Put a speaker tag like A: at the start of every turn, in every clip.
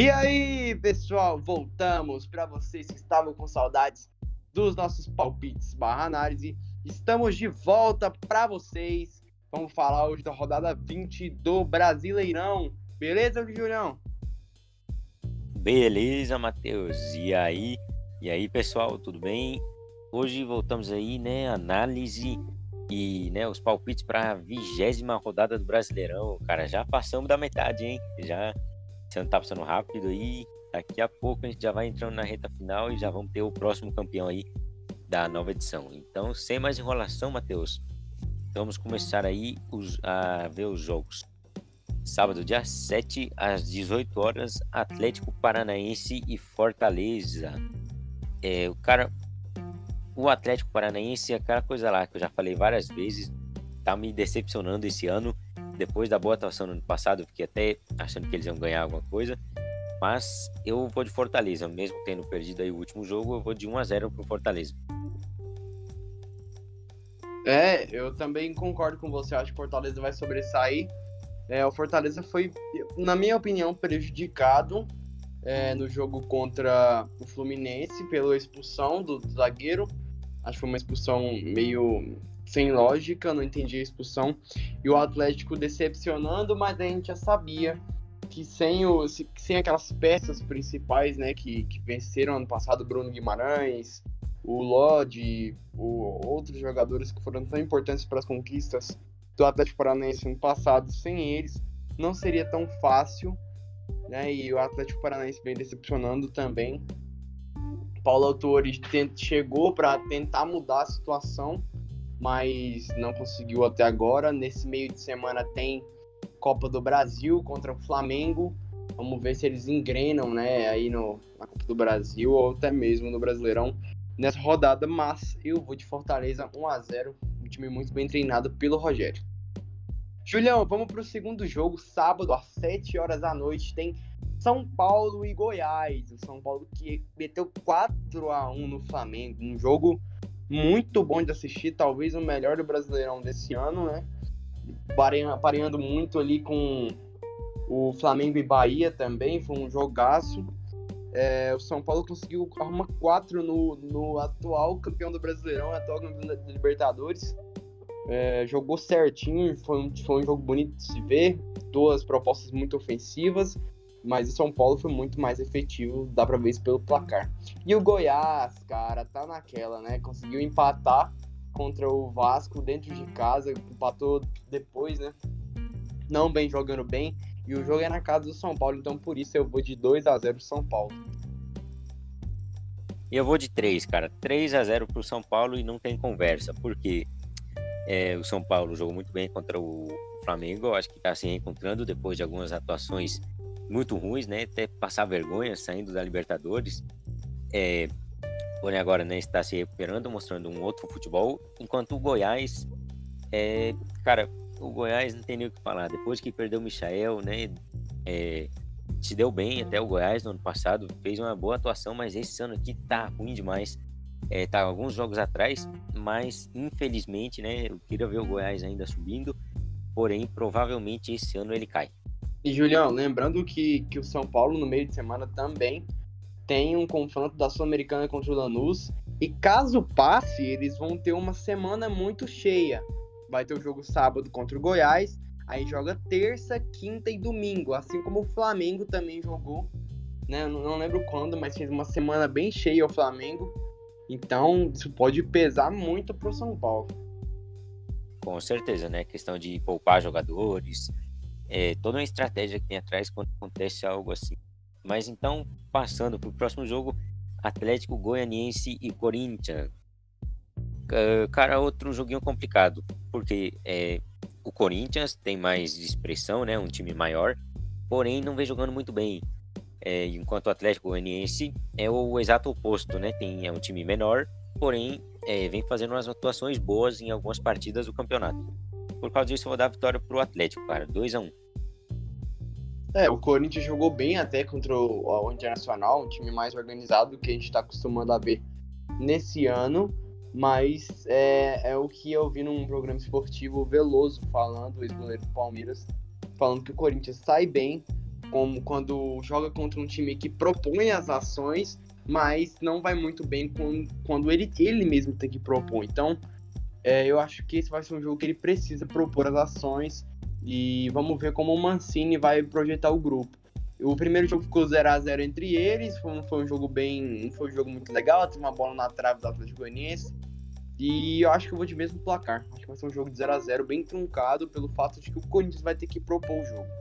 A: E aí, pessoal, voltamos para vocês que estavam com saudades dos nossos palpites barra análise. Estamos de volta para vocês. Vamos falar hoje da rodada 20 do Brasileirão. Beleza, Julião?
B: Beleza, Matheus. E aí, pessoal, tudo bem? Hoje voltamos aí, né, análise e, né, os palpites para a 20ª rodada do Brasileirão. Cara, já passamos da metade, hein? Esse ano tá passando rápido aí. Daqui a pouco a gente já vai entrando na reta final e já vamos ter o próximo campeão aí da nova edição. Então, sem mais enrolação, Matheus, vamos começar aí a ver os jogos. Sábado, dia 7, às 18 horas, Atlético Paranaense e Fortaleza. O Atlético Paranaense é aquela coisa lá que eu já falei várias vezes, tá me decepcionando esse ano. Depois da boa atuação no ano passado, eu fiquei até achando que eles iam ganhar alguma coisa. Mas eu vou de Fortaleza, mesmo tendo perdido aí o último jogo, eu vou de 1-0 pro Fortaleza.
A: Eu também concordo com você. Acho que o Fortaleza vai sobressair. O Fortaleza foi, na minha opinião, prejudicado no jogo contra o Fluminense pela expulsão do zagueiro. Acho que foi uma expulsão meio sem lógica, não entendi a expulsão. E o Atlético decepcionando, mas a gente já sabia que sem aquelas peças principais, né, que venceram ano passado, Bruno Guimarães, o Lodi, outros jogadores que foram tão importantes para as conquistas do Atlético Paranaense no passado, sem eles, não seria tão fácil, né? E o Atlético Paranaense vem decepcionando também. Paulo Autuori chegou para tentar mudar a situação, mas não conseguiu até agora. Nesse meio de semana tem Copa do Brasil contra o Flamengo. Vamos ver se eles engrenam, né, aí na Copa do Brasil ou até mesmo no Brasileirão nessa rodada, mas eu vou de Fortaleza 1-0, um time muito bem treinado pelo Rogério. Julião, vamos para o segundo jogo, sábado às 7 horas da noite, tem São Paulo e Goiás. O São Paulo que meteu 4-1 no Flamengo, um jogo muito bom de assistir, talvez o melhor do Brasileirão desse ano, né? Pareando muito ali com o Flamengo e Bahia também, foi um jogaço. O São Paulo conseguiu arrumar 4 no atual campeão do Brasileirão, atual campeão da Libertadores. Jogou certinho, foi um jogo bonito de se ver, duas propostas muito ofensivas, mas o São Paulo foi muito mais efetivo, dá pra ver isso pelo placar. E o Goiás, cara, tá naquela, né? Conseguiu empatar contra o Vasco dentro de casa, empatou depois, né? Não bem, jogando bem, e o jogo é na casa do São Paulo, então por isso eu vou de 2-0 pro São Paulo.
B: E eu vou de 3, cara. 3-0 pro São Paulo e não tem conversa, porque o São Paulo jogou muito bem contra o Flamengo. Eu acho que tá se reencontrando depois de algumas atuações muito ruins, né? Até passar vergonha saindo da Libertadores. Porém agora, né, está se recuperando, mostrando um outro futebol. Enquanto o Goiás, cara, o Goiás não tem nem o que falar. Depois que perdeu o Michael, né? Se deu bem até o Goiás no ano passado, fez uma boa atuação, mas esse ano aqui tá ruim demais. Tá alguns jogos atrás, mas infelizmente, né, eu queria ver o Goiás ainda subindo, porém provavelmente esse ano ele cai.
A: E Julião, lembrando que o São Paulo no meio de semana também tem um confronto da Sul-Americana contra o Lanús, e caso passe, eles vão ter uma semana muito cheia. Vai ter o jogo sábado contra o Goiás, aí joga terça, quinta e domingo, assim como o Flamengo também jogou, né? Não lembro quando, mas fez uma semana bem cheia o Flamengo. Então, isso pode pesar muito pro São Paulo.
B: Com certeza, né? Questão de poupar jogadores, toda uma estratégia que tem atrás quando acontece algo assim. Mas então, passando pro próximo jogo, Atlético Goianiense e Corinthians. Cara, outro joguinho complicado, porque o Corinthians tem mais expressão, né? Um time maior, porém não vem jogando muito bem. Enquanto o Atlético Goianiense é o exato oposto, né? É um time menor, porém vem fazendo umas atuações boas em algumas partidas do campeonato. Por causa disso, eu vou dar a vitória pro Atlético, cara, 2-1.
A: O Corinthians jogou bem até contra o Internacional, um time mais organizado do que a gente está acostumado a ver nesse ano, mas é o que eu vi num programa esportivo, o Veloso falando, o ex-goleiro do Palmeiras, falando que o Corinthians sai bem como quando joga contra um time que propõe as ações, mas não vai muito bem quando ele mesmo tem que propor. Então, eu acho que esse vai ser um jogo que ele precisa propor as ações e vamos ver como o Mancini vai projetar o grupo. O primeiro jogo ficou 0-0 entre eles, foi um jogo foi um jogo muito legal, teve uma bola na trave do Atlético Goianiense. E eu acho que eu vou de mesmo placar. Acho que vai ser um jogo de 0-0 bem truncado pelo fato de que o Corinthians vai ter que propor o jogo.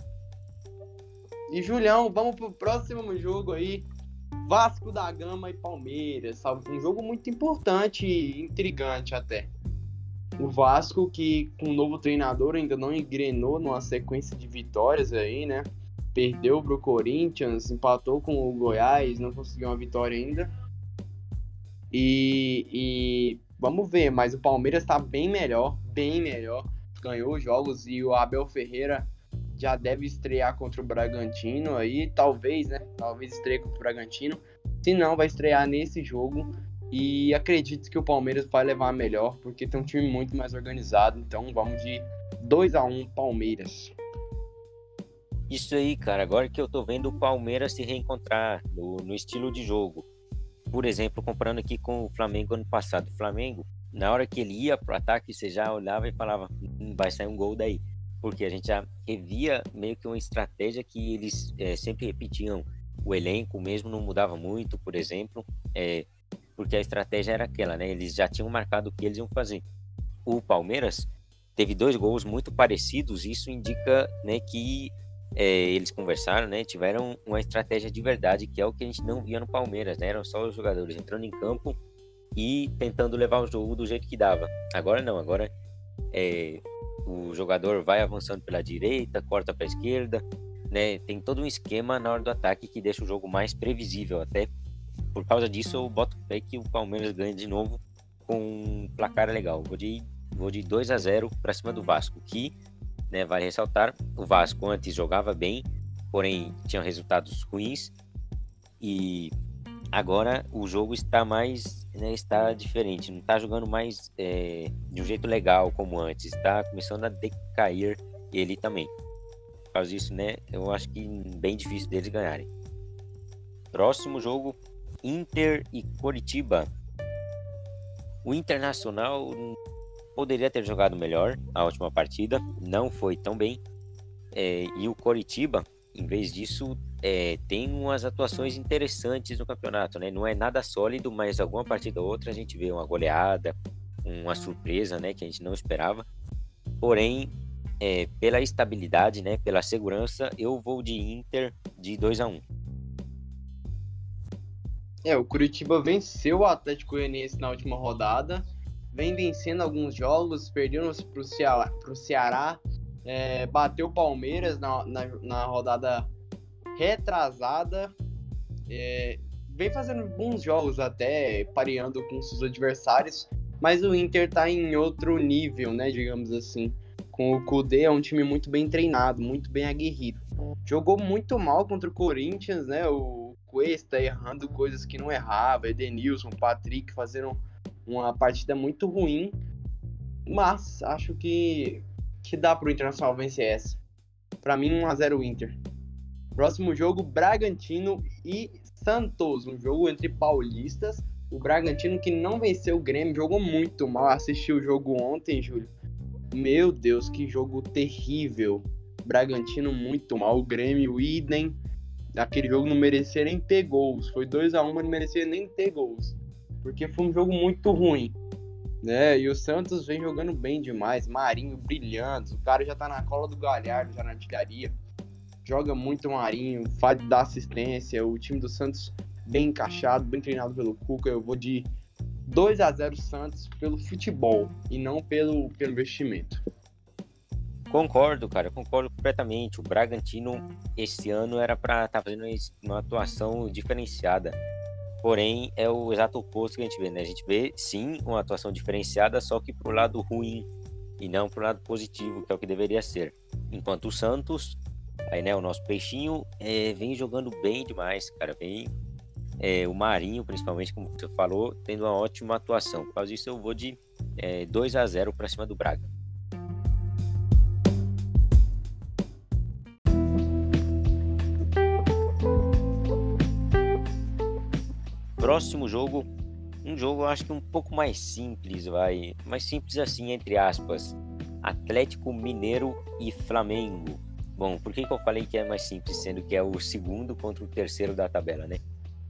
A: E Julião, vamos pro próximo jogo aí. Vasco da Gama e Palmeiras, sabe? Um jogo muito importante e intrigante até. O Vasco, que com um novo treinador ainda não engrenou numa sequência de vitórias aí, né? Perdeu pro Corinthians, empatou com o Goiás, não conseguiu uma vitória ainda. E vamos ver, mas o Palmeiras tá bem melhor. Ganhou jogos e o Abel Ferreira já deve estrear contra o Bragantino aí, talvez estreie contra o Bragantino. Se não, vai estrear nesse jogo. E acredito que o Palmeiras vai levar a melhor, porque tem um time muito mais organizado. Então vamos de 2-1 Palmeiras.
B: Isso aí, cara. Agora que eu tô vendo o Palmeiras se reencontrar no estilo de jogo. Por exemplo, comparando aqui com o Flamengo ano passado. O Flamengo, na hora que ele ia pro ataque, você já olhava e falava, vai sair um gol daí. Porque a gente já revia meio que uma estratégia que eles sempre repetiam. O elenco mesmo não mudava muito, por exemplo, porque a estratégia era aquela, né? Eles já tinham marcado o que eles iam fazer. O Palmeiras teve 2 gols muito parecidos, isso indica, né, que eles conversaram, né? Tiveram uma estratégia de verdade, que é o que a gente não via no Palmeiras, né? Eram só os jogadores entrando em campo e tentando levar o jogo do jeito que dava. Agora não, agora o jogador vai avançando pela direita, corta para a esquerda, né? Tem todo um esquema na hora do ataque que deixa o jogo mais previsível. Até por causa disso eu boto fé que o Palmeiras ganha de novo com um placar legal. Vou de 2-0 para cima do Vasco, que, né, vale ressaltar, o Vasco antes jogava bem, porém tinha resultados ruins, e agora o jogo está mais, né, está diferente, não está jogando mais de um jeito legal como antes, está começando a decair ele também. Por causa disso, né, eu acho que bem difícil deles ganharem. Próximo jogo, Inter e Coritiba. O Internacional poderia ter jogado melhor a última partida, não foi tão bem, e o Coritiba, em vez disso, tem umas atuações interessantes no campeonato, né? Não é nada sólido, mas alguma partida ou outra a gente vê uma goleada, uma surpresa, né, que a gente não esperava. Porém, pela estabilidade, né, pela segurança, eu vou de Inter de 2-1.
A: O Curitiba venceu o Atlético Goianiense na última rodada, vem vencendo alguns jogos, perdeu pro Ceará, bateu o Palmeiras na rodada retrasada, vem fazendo bons jogos até, pareando com seus adversários, mas o Inter tá em outro nível, né, digamos assim. Com o Kudê, é um time muito bem treinado, muito bem aguerrido. Jogou muito mal contra o Corinthians, né, o Cuesta errando coisas que não errava, Edenilson, Patrick fazendo uma partida muito ruim, mas acho que dá pro Internacional vencer essa. Pra mim, 1-0 Inter. Próximo jogo, Bragantino e Santos, um jogo entre paulistas. O Bragantino, que não venceu o Grêmio, jogou muito mal. Assisti o jogo ontem, Júlio. Meu Deus, que jogo terrível. Bragantino muito mal, o Grêmio, idem. Aquele jogo não merecia nem ter gols. Foi 2-1, mas não merecia nem ter gols. Porque foi um jogo muito ruim, né? E o Santos vem jogando bem demais. Marinho brilhando. O cara já tá na cola do Galhardo, já na artilharia. Joga muito Marinho, faz dar assistência. O time do Santos bem encaixado, bem treinado pelo Cuca. Eu vou de 2-0 Santos pelo futebol e não pelo investimento.
B: Concordo, cara, concordo completamente. O Bragantino esse ano era para estar fazendo uma atuação diferenciada. Porém, é o exato oposto que a gente vê, né? A gente vê, sim, uma atuação diferenciada, só que pro lado ruim e não pro lado positivo, que é o que deveria ser. Enquanto o Santos, aí, né, o nosso peixinho, vem jogando bem demais, cara. O Marinho, principalmente, como você falou, tendo uma ótima atuação. Por causa disso, eu vou de 2-0 para cima do Braga. próximo jogo, um jogo eu acho que um pouco mais simples, mais simples assim, entre aspas, Atlético Mineiro e Flamengo. Bom, por que eu falei que é mais simples, sendo que é o segundo contra o terceiro da tabela, né?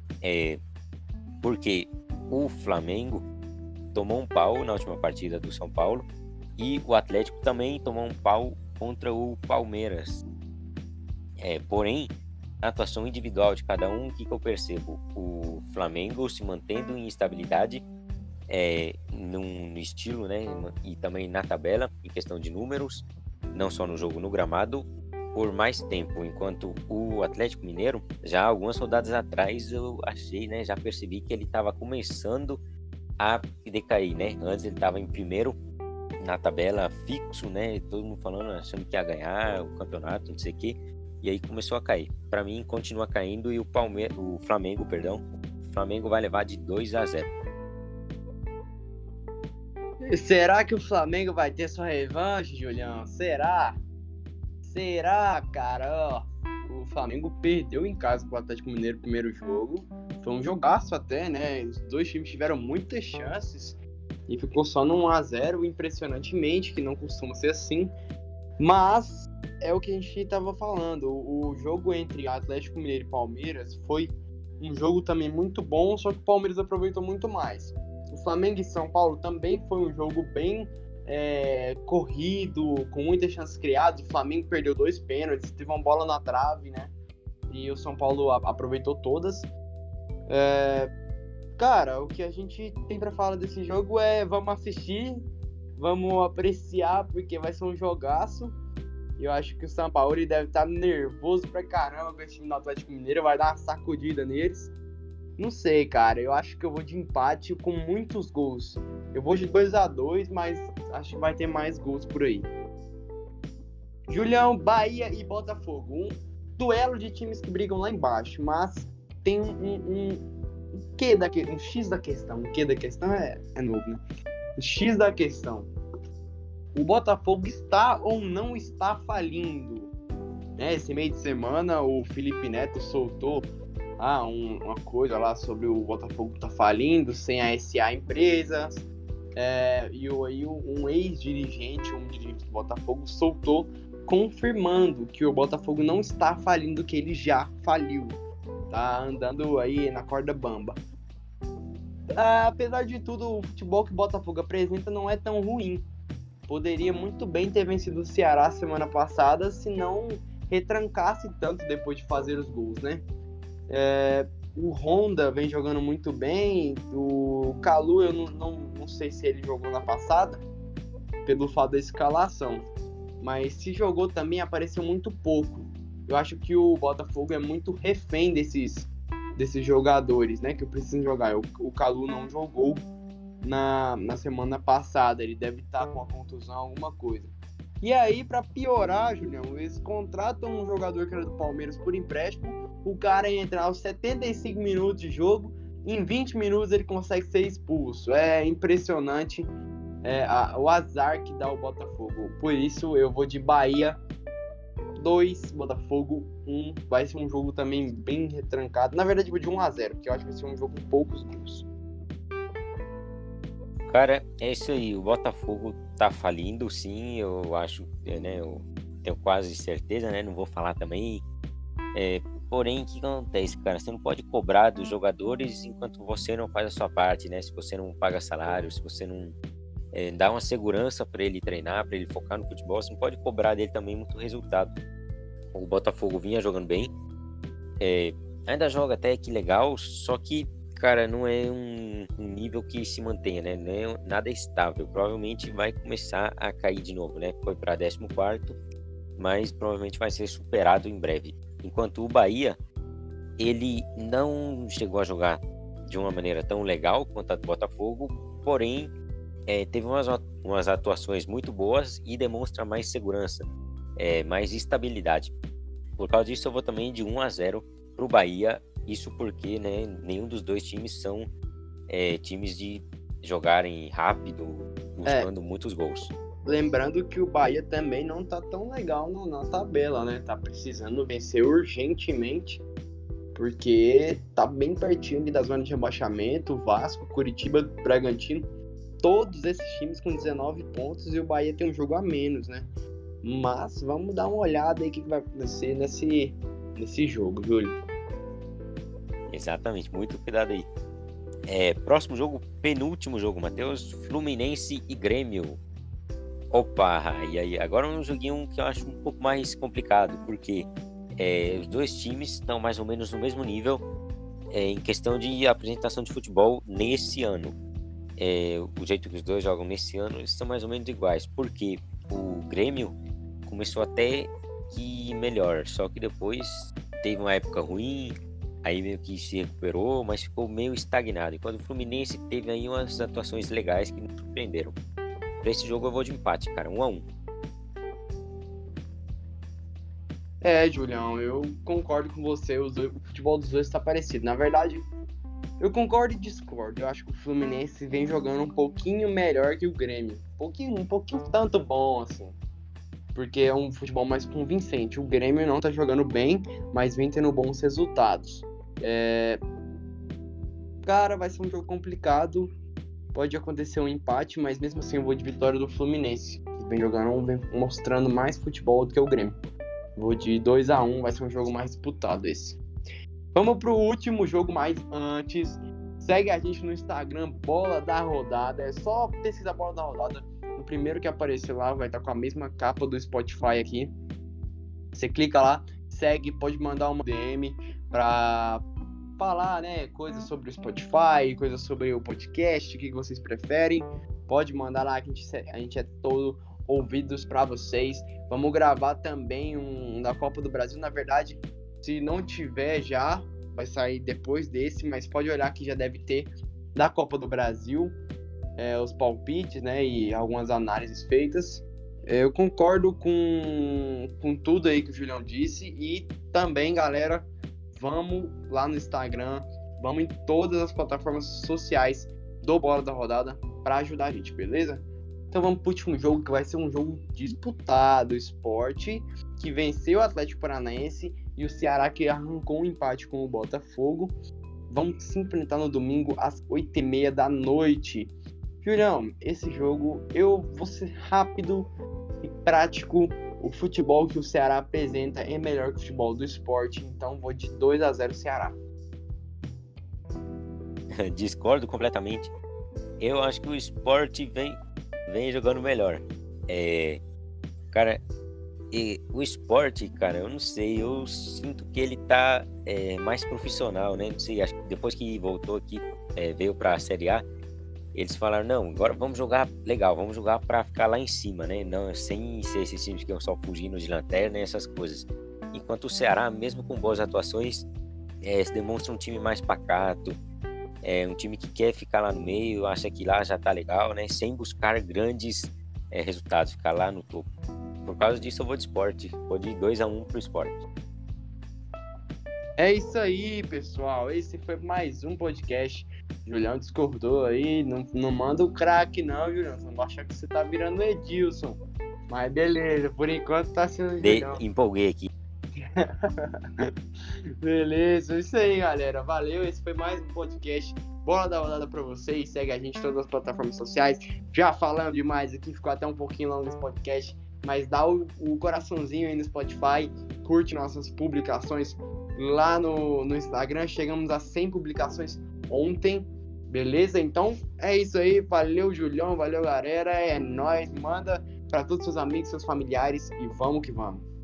B: Porque o Flamengo tomou um pau na última partida do São Paulo e o Atlético também tomou um pau contra o Palmeiras. Porém, a atuação individual de cada um, o que eu percebo? O Flamengo se mantendo em estabilidade no estilo, né? E também na tabela, em questão de números, não só no jogo, no gramado, por mais tempo, enquanto o Atlético Mineiro, já algumas rodadas atrás, eu achei, né? Já percebi que ele estava começando a decair, né? Antes ele estava em primeiro na tabela fixo, né? Todo mundo falando, achando que ia ganhar o campeonato, não sei o quê. E aí começou a cair. Para mim, continua caindo e o Flamengo vai levar de 2-0.
A: Será que o Flamengo vai ter sua revanche, Julião? Será? Será, cara? O Flamengo perdeu em casa pro Atlético Mineiro no primeiro jogo. Foi um jogaço até, né? Os dois times tiveram muitas chances e ficou só no 1-0, impressionantemente, que não costuma ser assim. Mas é o que a gente estava falando. O jogo entre Atlético Mineiro e Palmeiras foi um jogo também muito bom, só que o Palmeiras aproveitou muito mais. O Flamengo e São Paulo também foi um jogo bem corrido, com muitas chances criadas. O Flamengo perdeu 2 pênaltis, teve uma bola na trave, né? E o São Paulo aproveitou todas. Cara, o que a gente tem pra falar desse jogo é: vamos assistir, vamos apreciar, porque vai ser um jogaço. E eu acho que o São Paulo deve estar nervoso pra caramba com esse time do Atlético Mineiro, vai dar uma sacudida neles. Não sei, cara, eu acho que eu vou de empate com muitos gols. Eu vou de 2-2, mas acho que vai ter mais gols por aí. Julião, Bahia e Botafogo. Um duelo de times que brigam lá embaixo, mas tem um X da questão. O Q da questão é novo, né? O X da questão. O Botafogo está ou não está falindo? Esse meio de semana o Felipe Neto soltou uma coisa lá sobre o Botafogo tá falindo, sem a SA Empresas. E aí um ex-dirigente, um dirigente do Botafogo, soltou confirmando que o Botafogo não está falindo, que ele já faliu. Tá andando aí na corda bamba. Apesar de tudo, o futebol que o Botafogo apresenta não é tão ruim. Poderia muito bem ter vencido o Ceará semana passada se não retrancasse tanto depois de fazer os gols, né? O Honda vem jogando muito bem. O Calu, eu não sei se ele jogou na passada, pelo fato da escalação. Mas se jogou também, apareceu muito pouco. Eu acho que o Botafogo é muito refém desses jogadores, né? Que precisam jogar. O Calu não jogou na semana passada. Ele deve estar com a contusão, alguma coisa. E aí, pra piorar, Julião, eles contratam um jogador que era do Palmeiras por empréstimo. O cara entra aos 75 minutos de jogo. Em 20 minutos ele consegue ser expulso. É impressionante o azar que dá o Botafogo. Por isso eu vou de Bahia 2, Botafogo 1. Vai ser um jogo também bem retrancado. Na verdade, eu vou de 1-0, porque eu acho que vai ser um jogo com poucos gols.
B: Cara, é isso aí. O Botafogo tá falindo, sim. Eu acho, né? Eu tenho quase certeza, né? Não vou falar também. Porém, o que acontece, cara? Você não pode cobrar dos jogadores enquanto você não faz a sua parte, né? Se você não paga salário, se você não dá uma segurança para ele treinar, para ele focar no futebol, você não pode cobrar dele também muito resultado. O Botafogo vinha jogando bem, ainda joga até que legal, só que, cara, não é um nível que se mantenha, né? Não é nada estável. Provavelmente vai começar a cair de novo, né? Foi para 14º, mas provavelmente vai ser superado em breve. Enquanto o Bahia, ele não chegou a jogar de uma maneira tão legal quanto a do Botafogo, porém teve umas atuações muito boas e demonstra mais segurança, mais estabilidade. Por causa disso, eu vou também de 1-0 para o Bahia. Isso porque, né, nenhum dos dois times são times de jogarem rápido, buscando muitos gols.
A: Lembrando que o Bahia também não tá tão legal na tabela, né? Tá precisando vencer urgentemente porque tá bem pertinho ali da zona de rebaixamento. Vasco, Curitiba, Bragantino, todos esses times com 19 pontos e o Bahia tem um jogo a menos, né? Mas vamos dar uma olhada aí o que vai acontecer nesse jogo, Júlio.
B: Exatamente, muito cuidado aí. Próximo jogo, penúltimo jogo, Matheus, Fluminense e Grêmio. Opa, e aí, agora é um joguinho que eu acho um pouco mais complicado, porque os dois times estão mais ou menos no mesmo nível em questão de apresentação de futebol nesse ano. O jeito que os dois jogam nesse ano, eles são mais ou menos iguais, porque o Grêmio começou até que melhor, só que depois teve uma época ruim, aí meio que se recuperou, mas ficou meio estagnado, enquanto o Fluminense teve aí umas atuações legais que nos surpreenderam. Pra esse jogo eu vou de empate, cara, 1-1.
A: Julião, eu concordo com você, o futebol dos dois está parecido. Na verdade, eu concordo e discordo. Eu acho que o Fluminense vem jogando um pouquinho melhor que o Grêmio. Um pouquinho tanto bom, assim. Porque é um futebol mais convincente. O Grêmio não tá jogando bem, mas vem tendo bons resultados. Cara, vai ser um jogo complicado. Pode acontecer um empate, mas mesmo assim eu vou de vitória do Fluminense. Que vem mostrando mais futebol do que o Grêmio. Vou de 2-1, vai ser um jogo mais disputado esse. Vamos pro último jogo, mas antes, segue a gente no Instagram, Bola da Rodada. É só pesquisar Bola da Rodada. O primeiro que aparecer lá vai estar com a mesma capa do Spotify aqui. Você clica lá, segue, pode mandar uma DM pra falar, né, coisas sobre o Spotify, coisas sobre o podcast, o que vocês preferem. Pode mandar lá que a gente é todo ouvidos para vocês. Vamos gravar também um da Copa do Brasil. Na verdade, se não tiver já, vai sair depois desse, mas pode olhar que já deve ter da Copa do Brasil, os palpites, né, e algumas análises feitas. Eu concordo com tudo aí que o Julião disse e também, galera, vamos lá no Instagram, vamos em todas as plataformas sociais do Bola da Rodada para ajudar a gente, beleza? Então vamos pro último jogo, que vai ser um jogo disputado. O Sport, que venceu o Atlético Paranaense, e o Ceará, que arrancou um empate com o Botafogo. Vamos se enfrentar no domingo às 8h30 da noite. Julião, esse jogo eu vou ser rápido e prático. O futebol que o Ceará apresenta é melhor que o futebol do Sport, então vou de 2-0 Ceará.
B: Discordo completamente. Eu acho que o Sport vem jogando melhor. Cara, o Sport, cara, eu não sei, eu sinto que ele tá mais profissional, né? Não sei, acho que depois que voltou aqui, veio pra Série A, eles falaram, não, agora vamos jogar legal, vamos jogar pra ficar lá em cima, né? Não, sem ser esses times que estão só fugindo de lanterna e essas coisas. Enquanto o Ceará, mesmo com boas atuações, se demonstra um time mais pacato, um time que quer ficar lá no meio, acha que lá já tá legal, né? Sem buscar grandes resultados, ficar lá no topo. Por causa disso eu vou de Sport, vou de 2-1 pro Sport.
A: É isso aí, pessoal, esse foi mais um podcast. Julião discordou aí, não manda o craque não, Julião, você não vai achar que você tá virando Edilson. Mas beleza, por enquanto tá sendo Julião.
B: Empolguei aqui.
A: Beleza, isso aí, galera. Valeu, esse foi mais um podcast Bola da Rodada pra vocês. Segue a gente em todas as plataformas sociais. Já falando demais aqui, ficou até um pouquinho longo esse podcast, mas dá o coraçãozinho aí no Spotify, curte nossas publicações lá no Instagram. Chegamos a 100 publicações ontem, beleza? Então é isso aí, valeu Julião, valeu galera, é nóis, manda pra todos os seus amigos, seus familiares e vamos que vamos.